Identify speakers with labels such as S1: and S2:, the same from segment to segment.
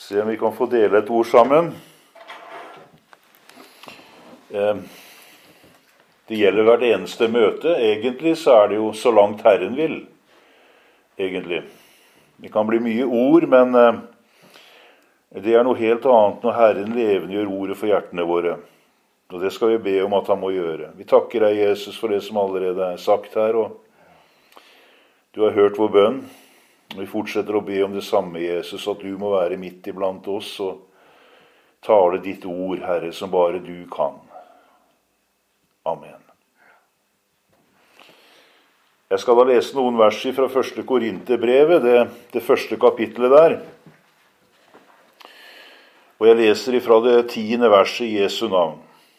S1: Se om vi kan få dele et ord sammen. Det gjelder hvert eneste møte. Egentlig så er det jo så langt Herren vil. Egentlig. Det kan bli mye ord, men det er noe helt annet når Herren levendegjør ordet for hjertene våre. Og det skal vi be om at han må gjøre. Vi takker deg, Jesus, for det som allerede er sagt her, og du har hørt vår bønn. Vi fortsetter å be om det samme, Jesus, at du må være midt iblant oss og tale ditt ord, Herre, som bare du kan. Amen. Jeg skal da lese noen vers fra 1. Korinterbrevet, det første kapittelet der. Og jeg leser ifra det 10. verset i Jesu navn.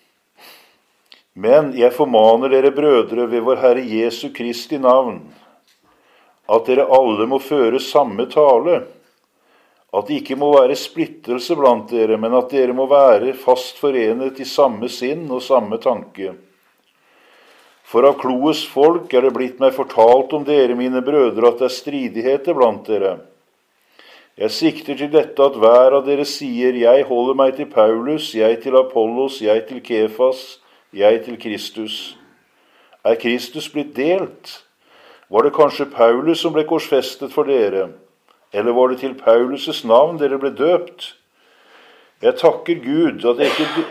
S1: Men jeg formaner dere brødre ved vår Herre Jesu Kristi navn, at dere alle må føre samme tale, at det ikke må være splittelse blant dere, men at dere må være fast forenet i samme sinn og samme tanke. For av Kloes folk er det blitt meg fortalt om dere, mine brødre, at det er stridigheter blant dere. Jeg sikter til dette at hver av dere sier, jeg holder meg til Paulus, jeg til Apollos, jeg til Kefas, jeg til Kristus. Er Kristus blitt delt? Var det kanskje Paulus som ble korsfestet for dere? Eller var det til Paulus' navn dere ble døpt? Jeg takker Gud at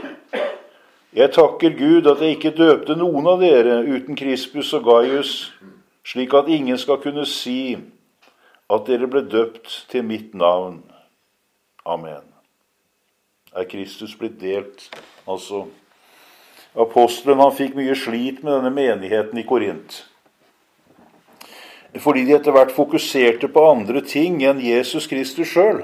S1: jeg ikke døpte noen av dere uten Krispus og Gaius, slik at ingen skal kunne si at dere ble døpt til mitt navn. Amen. Er Kristus blitt delt? Altså, apostelen han fikk mye slit med denne menigheten i Korint. Fordi de etter hvert fokuserte på andre ting enn Jesus Kristus selv.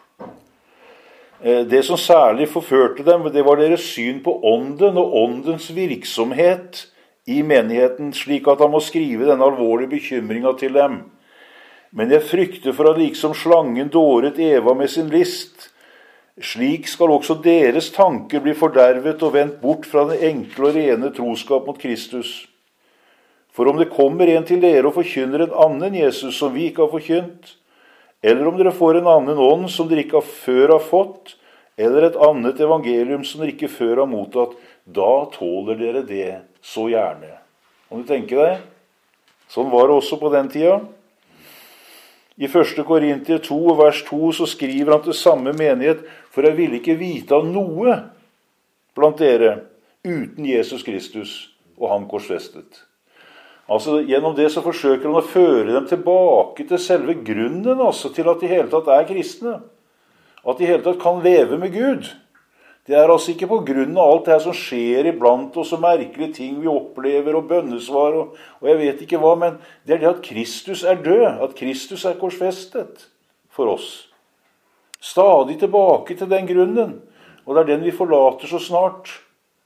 S1: Det som særlig forførte dem, det var deres syn på ånden og åndens virksomhet i menigheten, slik at han må skrive denne alvorlige bekymringen til dem. Men jeg frykter for at liksom slangen dåret Eva med sin list, slik skal også deres tanker bli fordervet og vendt bort fra den enkle og rene troskap mot Kristus. For om det kommer en til dere og forkynner en annen Jesus som vi ikke har forkynt, eller om dere får en annen ånd som dere ikke før har fått, eller et annet evangelium som dere ikke før har mottatt, da tåler dere det så gjerne. Om du tenker deg, sånn var det også på den tida. I 1. Korinter 2, vers 2, så skriver han til samme menighet, for jeg ville ikke vite av noe blant dere uten Jesus Kristus og han korsfestet. Altså, gjennom det så forsøker han å føre dem tilbake til selve grunnen, altså til at de hele tatt er kristne. At de hele tatt kan leve med Gud. Det er altså ikke på grunn av alt det her som skjer iblant oss, og merkelige ting vi opplever, og bønnesvar, og jeg vet ikke hva, men det er det at Kristus er død, at Kristus er korsfestet for oss. Stadig tilbake til den grunnen, og det er den vi forlater så snart.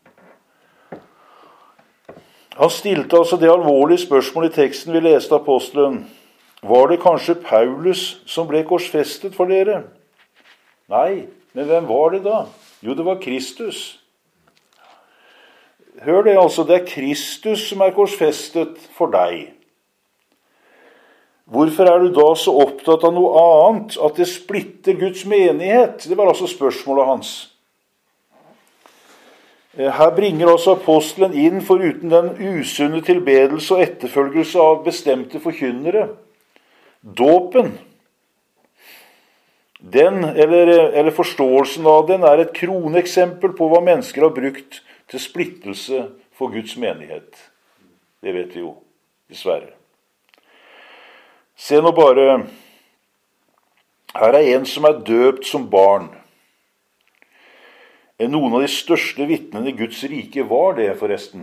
S1: Han stilte altså det alvorlige spørsmålet i teksten vi leste av apostelen. Var det kanskje Paulus som ble korsfestet for dere? Nei, men hvem var det da? Jo, det var Kristus. Hør det altså, det er Kristus som er korsfestet for deg. Hvorfor er du da så opptatt av noe annet, at det splitter Guds menighet? Det var altså spørsmålet hans. Her bringer også apostelen inn foruten den usunne tilbedelse og etterfølgelse av bestemte forkynnere. Dåpen, den, eller forståelsen av den, er et kroneksempel på hva mennesker har brukt til splittelse for Guds menighet. Det vet vi jo, dessverre. Se nå bare, her er en som er døpt som barn. Noen av de største vitnene i Guds rike var det, forresten.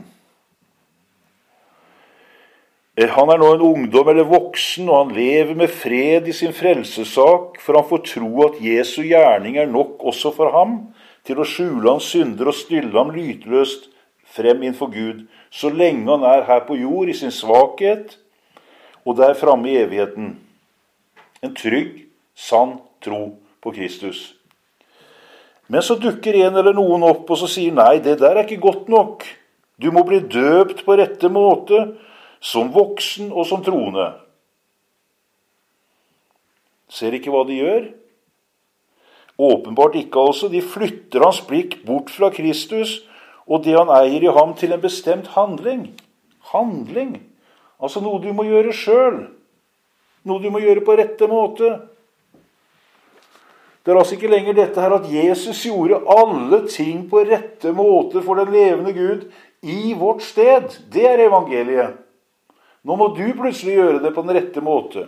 S1: Han er nå en ungdom eller voksen, og han lever med fred i sin frelsesak, for han får tro at Jesu gjerning er nok også for ham, til å skjule hans synder og stille ham lytløst frem innfor Gud, så lenge han er her på jord i sin svakhet, og der framme i evigheten. En trygg, sann tro på Kristus. Men så dukker en eller noen opp og så sier, nei, det der er ikke godt nok. Du må bli døpt på rette måte, som voksen og som troende. Ser ikke hva de gjør? Åpenbart ikke altså. De flytter hans blikk bort fra Kristus og det han eier i ham til en bestemt handling. Handling. Altså noe du må gjøre selv. Noe du må gjøre på rette måte. Det er altså ikke lenger dette her at Jesus gjorde alle ting på rette måte for den levende Gud i vårt sted. Det er evangeliet. Nå må du plutselig gjøre det på den rette måte.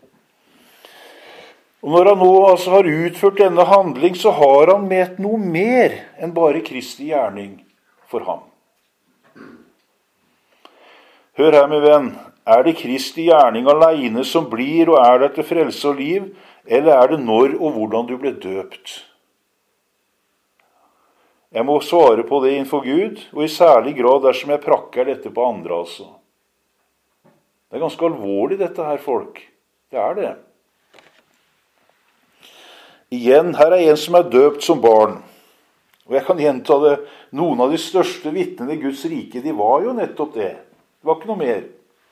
S1: Og når han nå altså har utført denne handling, så har han med noe mer enn bare Kristi gjerning for ham. Hør her, min venn. Er det Kristi gjerning alene som blir og er der til frelse og liv, eller er det når og hvordan du ble døpt? Jeg må svare på det innenfor Gud, og i særlig grad dersom jeg prakker dette på andre, altså. Det er ganske alvorlig dette her, folk. Det er det. Igjen, her er en som er døpt som barn. Og jeg kan gjenta det, noen av de største vitnene i Guds rike, de var jo nettopp det. Det var ikke noe mer.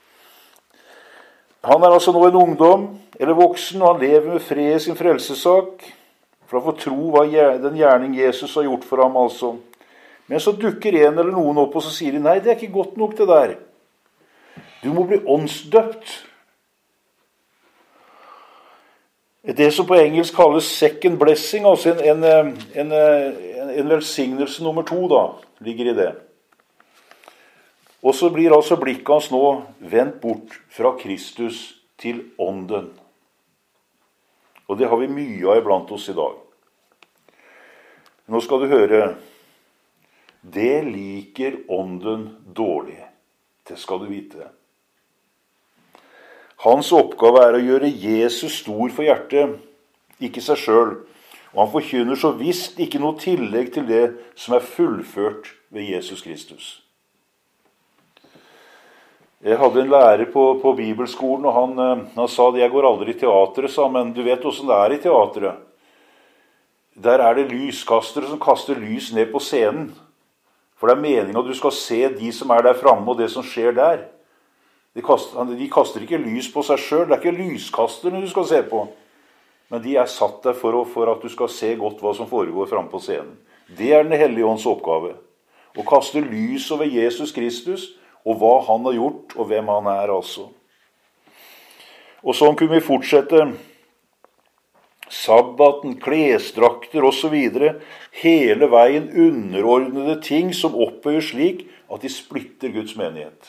S1: Han er altså nå en ungdom, eller voksen, og han lever med fred i sin frelsesak, for han får tro hva den gjerning Jesus har gjort for ham, altså. Men så dukker en eller noen opp, og så sier de, nei, det er ikke godt nok det der. Du må bli åndsdøpt. Det som på engelsk kalles second blessing, altså en velsignelse nummer 2 da, ligger i det. Og så blir altså blikket hans nå vendt bort fra Kristus til ånden. Og det har vi mye av iblant oss i dag. Nå skal du høre, det liker ånden dårlig. Det skal du vite. Hans oppgave er å gjøre Jesus stor for hjertet, ikke seg selv. Og han forkynner så visst ikke noe tillegg til det som er fullført ved Jesus Kristus. Jeg hadde en lærer på bibelskolen, og han sa det, jeg går aldri i teatret, sa, men du vet hvordan det er i teatret. Der er det lyskastere som kaster lys ned på scenen. For det er meningen at du skal se de som er der fremme, og det som skjer der. De kaster ikke lys på seg selv, det er ikke lyskasterne du skal se på. Men de er satt der for at du skal se godt hva som foregår fremme på scenen. Det er den hellige ånds oppgave. Å kaste lys over Jesus Kristus, og hva han har gjort, og hvem han er altså. Og sånn kunne vi fortsette. Sabbaten, klesdrakter og så videre. Hele veien underordnede ting som opphøyer slik at de splitter Guds menighet.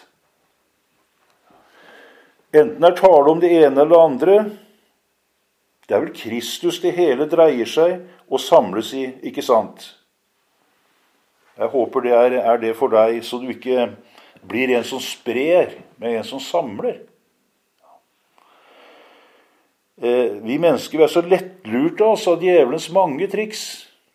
S1: Enten er tale om det ene eller det andre. Det er vel Kristus det hele dreier seg og samles i, ikke sant? Jeg håper det er det for deg, så du ikke blir en som sprer, men en som samler. Vi mennesker er så lettlurte altså, av djevelens mange triks.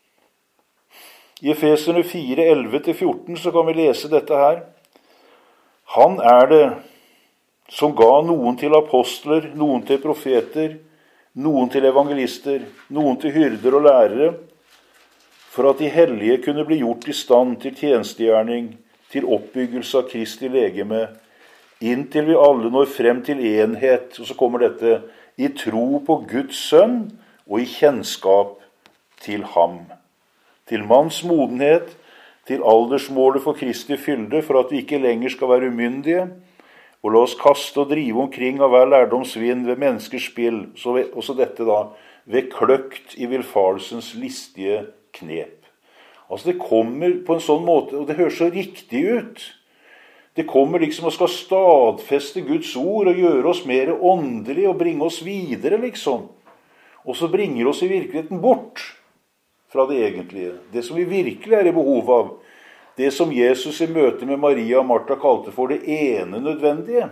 S1: I Efeserne 4, 11-14 så kan vi lese dette her. Han er det som ga noen til apostler, noen til profeter, noen til evangelister, noen til hyrder og lærere, for at de hellige kunne bli gjort i stand til tjenestegjerning, til oppbyggelse av Kristi legeme, inntil vi alle når frem til enhet, og så kommer dette, i tro på Guds sønn og i kjennskap til ham. Til manns modenhet, til aldersmålet for Kristi fylde, for at vi ikke lenger skal være umyndige, og la oss kaste og drive omkring av hver lærdomsvind ved menneskers spill, også dette da, ved kløkt i villfarelsens listige knep. Altså det kommer på en sånn måte, og det høres så riktig ut. Det kommer liksom og skal stadfeste Guds ord og gjøre oss mer åndelige og bringe oss videre liksom. Og så bringer oss i virkeligheten bort fra det egentlige. Det som vi virkelig er i behov av. Det som Jesus i møte med Maria og Martha kalte for det ene nødvendige.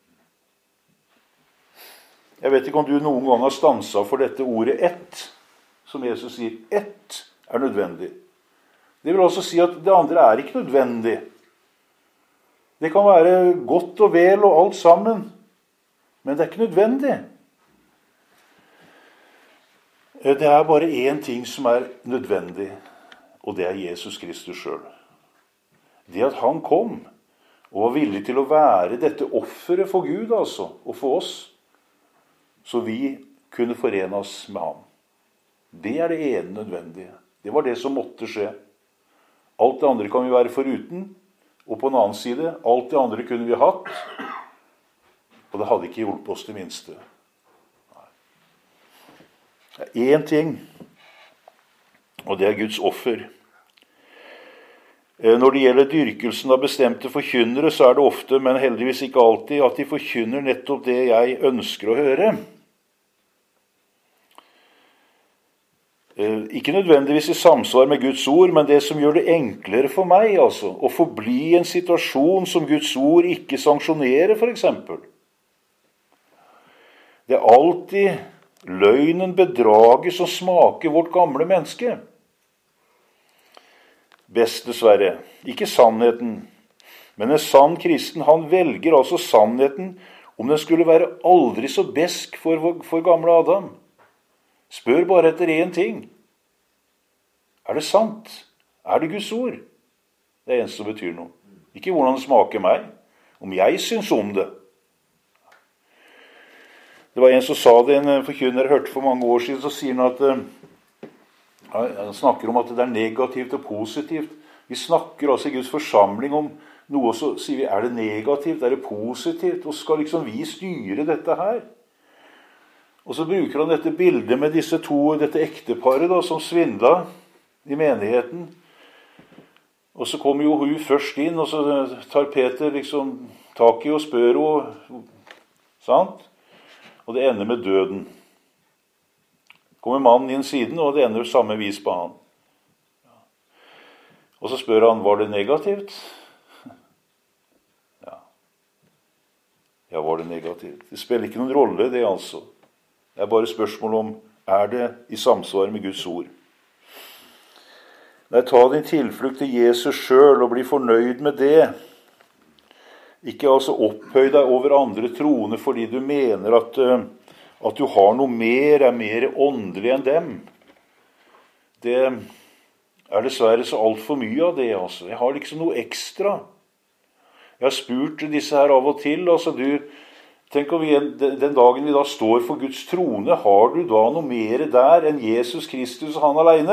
S1: Jeg vet ikke om du noen gang har stanset for dette ordet ett, som Jesus sier, ett er nødvendig. Det vil altså si at det andre er ikke nødvendig. Det kan være godt og vel og alt sammen, men det er ikke nødvendig. Det er bare én ting som er nødvendig, og det er Jesus Kristus selv. Det at han kom og var villig til å være dette offeret for Gud, altså, og for oss, så vi kunne forene oss med ham. Det er det ene nødvendige. Det var det som måtte skje. Alt det andre kan vi være foruten. Og på en annen side, alt det andre kunne vi hatt. Og det hadde ikke hjulpet oss det minste. Det er én ting, og det er Guds offer. Når det gjelder dyrkelsen av bestemte forkynnere, så er det ofte, men heldigvis ikke alltid, at de forkynner nettopp det jeg ønsker å høre. Ikke nødvendigvis i samsvar med Guds ord, men det som gjør det enklere for meg, altså, å forbli en situasjon som Guds ord ikke sanksjonerer, for eksempel. Det er alltid løgnen, bedraget, som smaker vårt gamle menneske. Best dessverre, ikke sannheten. Men en sann kristen, han velger altså sannheten, om den skulle være aldri så besk for gamle Adam. Spør bare etter én ting. Er det sant? Er det Guds ord? Det er eneste som betyr noe. Ikke hvordan det smaker meg, om jeg syns om det. Det var en som sa det, en forkynner jeg hørte for mange år siden, så sier han at han snakker om at det er negativt og positivt. Vi snakker altså i Guds forsamling om noe, så sier vi, er det negativt, er det positivt? Og skal liksom vi styre dette her? Og så bruker han dette bildet med dette ekteparet da, som svindla i menigheten. Og så kommer jo hun først inn, og så tar Peter liksom tak i og spør henne, sant? Og det ender med døden. Kommer mannen inn siden, og det ender samme vis på han. Og så spør han, var det negativt? Ja, var det negativt? Det spiller ikke noen rolle, det altså. Det er bare spørsmål om, er det i samsvar med Guds ord? Nei, ta din tilflukt til Jesus selv og bli fornøyd med det. Ikke altså opphøy deg over andre troende fordi du mener at du har noe mer, er mer åndelig enn dem. Det er dessverre så alt for mye av det, altså. Jeg har liksom noe ekstra. Jeg har spurt disse her av og til, altså tenk om den dagen vi da står for Guds trone, har du da noe mer der enn Jesus Kristus og han alene,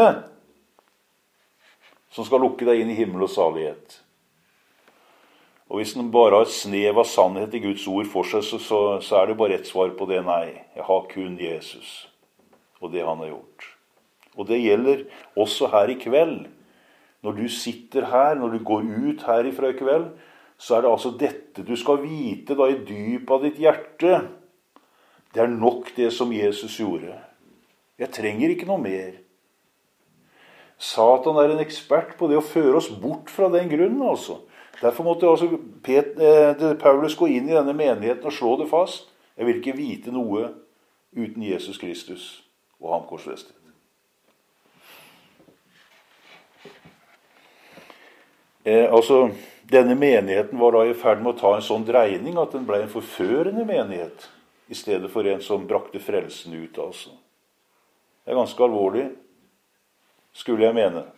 S1: som skal lukke deg inn i himmel og salighet? Og hvis den bare har et snev av sannhet i Guds ord for seg, så er det bare ett svar på det: nei, jeg har kun Jesus og det han har gjort. Og det gjelder også her i kveld. Når du sitter her, når du går ut herifra i kveld, så er det altså dette du skal vite da i dypet av ditt hjerte. Det er nok det som Jesus gjorde. Jeg trenger ikke noe mer. Satan er en ekspert på det å føre oss bort fra den grunnen, altså. Derfor måtte altså Paulus gå inn i denne menigheten og slå det fast. Jeg vil ikke vite noe uten Jesus Kristus og ham korsfestet. Denne menigheten var da i ferd med å ta en sånn dreining at den ble en forførende menighet, i stedet for en som brakte frelsen ut, altså. Det er ganske alvorlig, skulle jeg mene.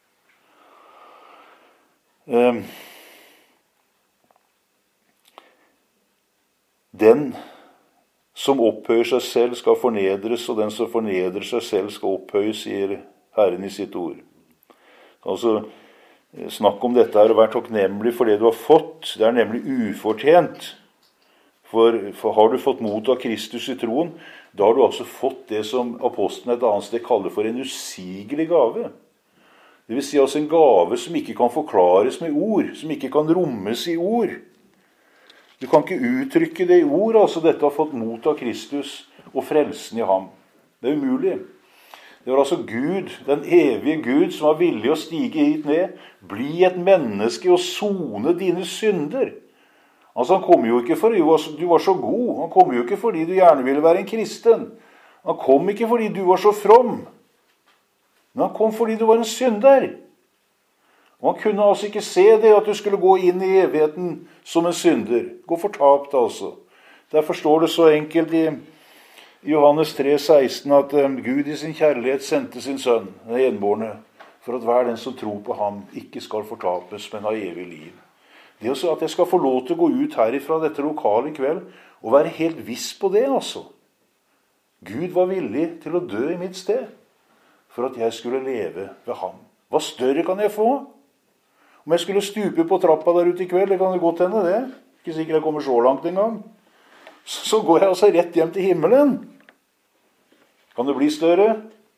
S1: Den som opphøyer seg selv skal fornedres, og den som fornedrer seg selv skal opphøyes, sier Herren i sitt ord. Altså, snakk om dette her og vær takknemlig for det du har fått. Det er nemlig ufortjent. For har du fått mot av Kristus i troen, da har du altså fått det som apostelen et annet sted kaller for en usigelig gave. Det vil si altså en gave som ikke kan forklares med ord, som ikke kan rommes i ord. Du kan ikke uttrykke det i ord, altså dette har fått mot av Kristus og frelsen i ham. Det er umulig. Det var altså Gud, den evige Gud, som var villig å stige hit ned, bli et menneske og sone dine synder. Altså han kom jo ikke fordi du var så god, han kom jo ikke fordi du gjerne ville være en kristen. Han kom ikke fordi du var så from, men han kom fordi du var en synder. Og han kunne altså ikke se det at du skulle gå inn i evigheten som en synder. Gå fortapt altså. Derfor står det så enkelt i Johannes 3,16 at Gud i sin kjærlighet sendte sin sønn, den enbårne, for at hver den som tror på ham ikke skal fortapes, men ha evig liv. Det er altså at jeg skal få lov til å gå ut herifra dette lokalet i kveld og være helt viss på det, altså. Gud var villig til å dø i mitt sted. for at jeg skulle leve ved ham. Hva større kan jeg få? Om jeg skulle stupe på trappa der ute i kveld, det kan det godt hende det. Ikke sikkert jeg kommer så langt en gang. Så går jeg altså rett hjem til himmelen. Kan det bli større?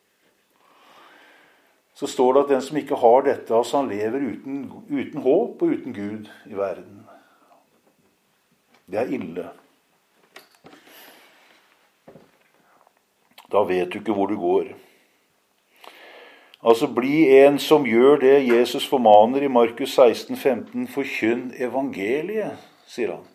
S1: Så står det at den som ikke har dette, altså han lever uten håp og uten Gud i verden. Det er ille. Da vet du ikke hvor du går. Altså, bli en som gjør det Jesus formaner i Markus 16,15. Forkynn evangeliet, sier han.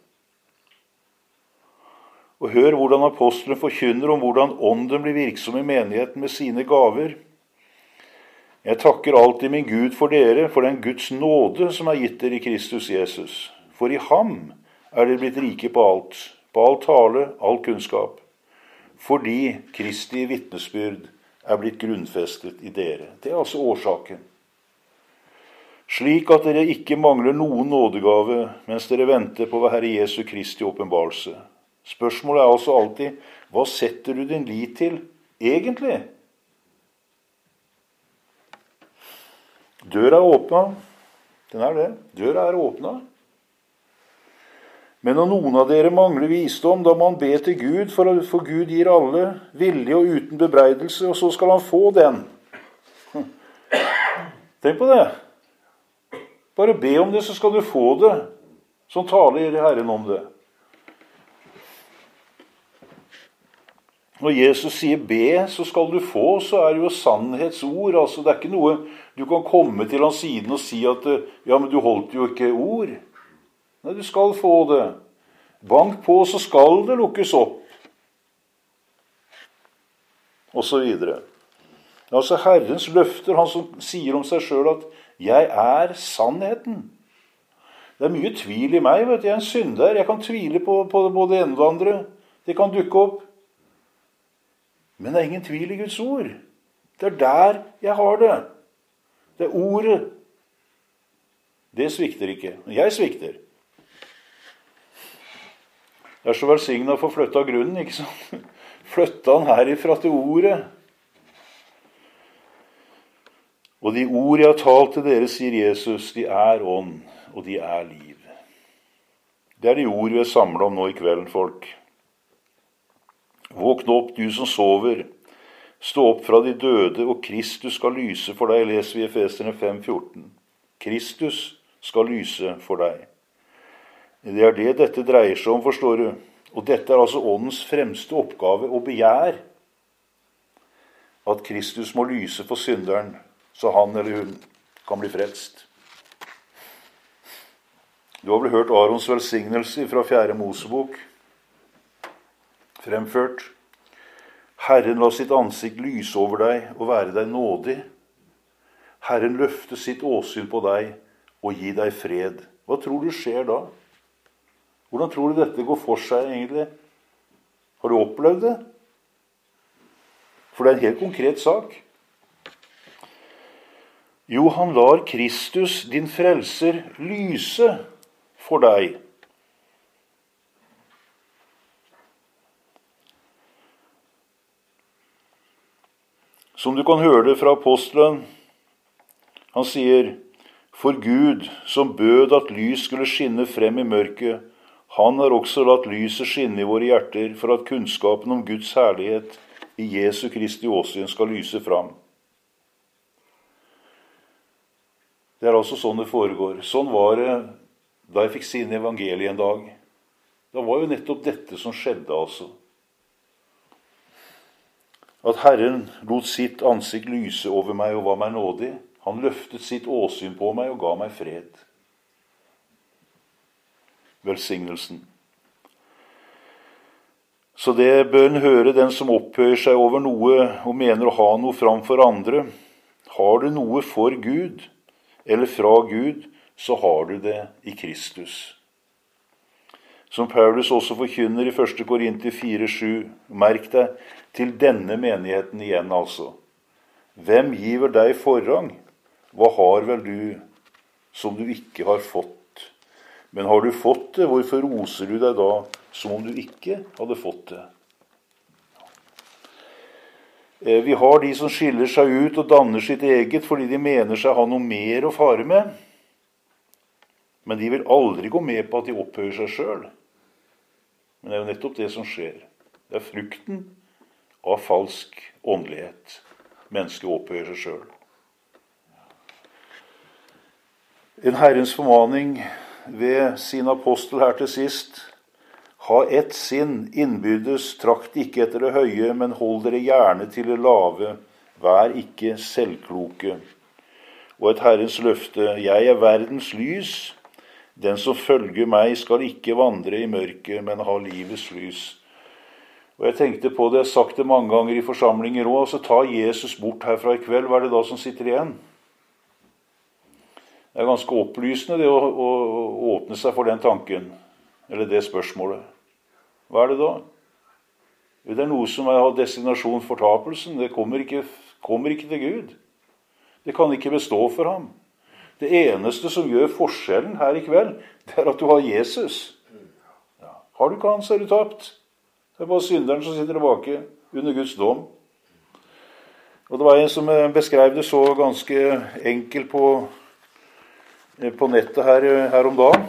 S1: Og hør hvordan apostelen forkynner om hvordan ånden blir virksom i menigheten med sine gaver. Jeg takker alltid min Gud for dere, for den Guds nåde som er gitt dere i Kristus Jesus. For i ham er dere blitt rike på all tale, all kunnskap. Fordi Kristi vitnesbyrd er blitt grunnfestet i dere. Det er altså årsaken. Slik at dere ikke mangler noen nådegave, mens dere venter på Herre Jesu Kristi åpenbarelse. Spørsmålet er altså alltid, hva setter du din lit til egentlig? Døra er åpna. Den er det. Døra er åpna. Men når noen av dere mangler visdom, da må han be til Gud, for Gud gir alle, villig og uten bebreidelse, og så skal han få den. Tenk på det. Bare be om det, så skal du få det. Sånn taler Herren om det. Når Jesus sier be, så skal du få, så er det jo sannhetsord. Altså, det er ikke noe du kan komme til hans siden og si at ja, men du holdt jo ikke ord. Nei, du skal få det. Bank på, så skal det lukkes opp. Og så videre. Altså Herrens løfter, han som sier om seg selv at jeg er sannheten. Det er mye tvil i meg, vet du. Jeg er en synder. Jeg kan tvile på både det ene og det andre. Det kan dukke opp. Men det er ingen tvil i Guds ord. Det er der jeg har det. Det er ordet. Det svikter ikke. Jeg svikter. Det er så velsignet å få flytta grunnen, ikke sant? Flytta han herifra til ordet. Og de ord jeg har talt til dere, sier Jesus, de er ånd, og de er liv. Det er de ord vi er samlet om nå i kvelden, folk. Våkne opp, du som sover. Stå opp fra de døde, og Kristus skal lyse for deg, leser vi i Efeserne 5,14. Kristus skal lyse for deg. Det er det dette dreier seg om, forstår du. Og dette er altså åndens fremste oppgave og begjær. At Kristus må lyse for synderen, så han eller hun kan bli frelst. Du har vel hørt Arons velsignelse fra 4. Mosebok, fremført. Herren la sitt ansikt lyse over deg og være deg nådig. Herren løfte sitt åsyn på deg og gi deg fred. Hva tror du skjer da? Hvordan tror du dette går for seg egentlig? Har du opplevd det? For det er en helt konkret sak. Jo, han lar Kristus, din frelser, lyse for deg. Som du kan høre det fra apostelen, han sier, for Gud, som bød at lys skulle skinne frem i mørket, han har også latt lyset skinne i våre hjerter, for at kunnskapen om Guds herlighet i Jesu Kristi åsyn skal lyse fram. Det er altså sånn det foregår. Sånn var det da jeg fikk se inn i evangeliet en dag. Det var jo nettopp dette som skjedde altså. At Herren lot sitt ansikt lyse over meg og var meg nådig. Han løftet sitt åsyn på meg og ga meg fred. Velsignelsen. Så det bør en høre den som opphøyer seg over noe og mener å ha noe framfor andre. Har du noe for Gud, eller fra Gud, så har du det i Kristus. Som Paulus også forkynner i 1. Korinter 4,7. Merk deg til denne menigheten igjen altså. Hvem giver deg forrang? Hva har vel du som du ikke har fått? Men har du fått det, hvorfor roser du deg da som om du ikke hadde fått det? Vi har de som skiller seg ut og danner sitt eget fordi de mener seg ha noe mer å fare med. Men de vil aldri gå med på at de opphøyer seg selv. Men det er jo nettopp det som skjer. Det er frukten av falsk åndelighet. Mennesket opphøyer seg selv. En Herrens formaning ved sin apostel her til sist: ha ett sinn, innbyrdes, trakt ikke etter det høye, men hold dere gjerne til det lave, vær ikke selvkloke. Og et Herrens løfte: jeg er verdens lys, den som følger meg skal ikke vandre i mørket, men ha livets lys. Og jeg tenkte på det, jeg har sagt det mange ganger i forsamlinger også, altså ta Jesus bort herfra i kveld, hva er det da som sitter igjen? Det er ganske opplysende det å åpne seg for den tanken, eller det spørsmålet. Hva er det da? Det er noe som har destinasjon fortapelsen. Det kommer ikke til Gud. Det kan ikke bestå for ham. Det eneste som gjør forskjellen her i kveld, det er at du har Jesus. Ja. Har du ikke han, så er du tapt. Det er bare synderen som sitter tilbake under Guds dom. Og det var en som beskrev det så ganske enkelt på nettet her om dagen.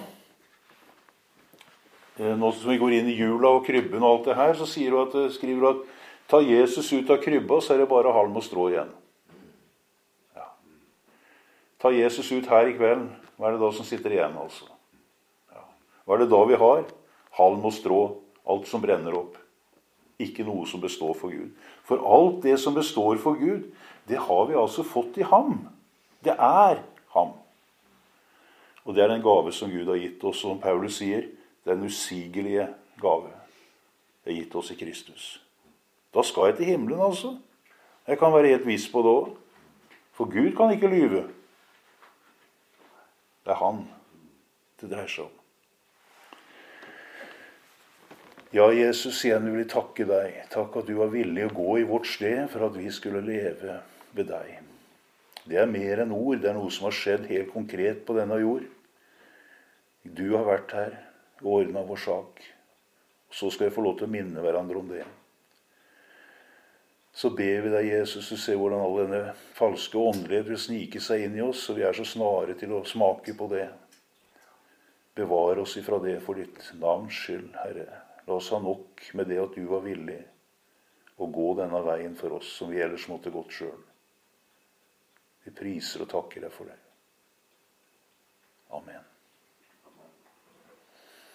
S1: Nå som vi går inn i jula og krybben og alt det her, så skriver du at ta Jesus ut av krybba, så er det bare halm og strå igjen. Ja. Ta Jesus ut her i kvelden, hva er det da som sitter igjen altså? Ja. Hva er det da vi har? Halm og strå, alt som brenner opp. Ikke noe som består for Gud. For alt det som består for Gud, det har vi altså fått i ham. Det er ham. Og det er en gave som Gud har gitt oss, som Paulus sier, den usigelige gave er gitt oss i Kristus. Da skal jeg til himmelen altså. Jeg kan være helt viss på det også. For Gud kan ikke lyve. Det er han det dreier seg om. Ja, Jesus, igjen vil vi takke deg. Takk at du var villig å gå i vårt sted for at vi skulle leve ved deg. Det er mer enn ord. Det er noe som har skjedd helt konkret på denne jord. Du har vært her og ordnet vår sak. Så skal vi få lov til å minne hverandre om det. Så ber vi deg, Jesus, du ser hvordan all denne falske åndelighet vil snike seg inn i oss, og vi er så snare til å smake på det. Bevar oss ifra det for ditt navns skyld, Herre. La oss ha nok med det at du var villig å gå denne veien for oss, som vi ellers måtte gått selv. Vi priser og takker deg for det. Amen.